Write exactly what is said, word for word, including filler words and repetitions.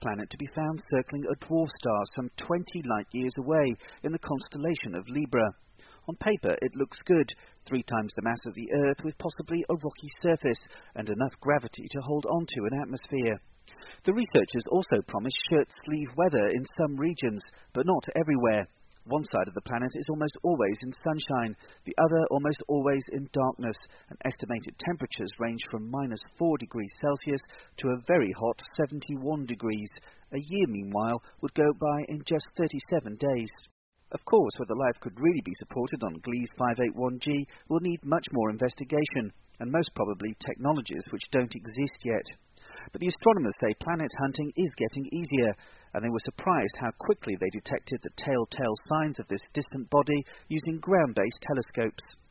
planet to be found circling a dwarf star some twenty light-years away in the constellation of Libra. On paper, it looks good, three times the mass of the Earth with possibly a rocky surface and enough gravity to hold onto an atmosphere. The researchers also promise shirt-sleeve weather in some regions, but not everywhere. One side of the planet is almost always in sunshine, the other almost always in darkness, and estimated temperatures range from minus four degrees Celsius to a very hot seventy-one degrees. A year, meanwhile, would go by in just thirty-seven days. Of course, whether life could really be supported on Gliese five eighty-one G will need much more investigation, and most probably technologies which don't exist yet. But the astronomers say planet hunting is getting easier, and they were surprised how quickly they detected the telltale signs of this distant body using ground-based telescopes.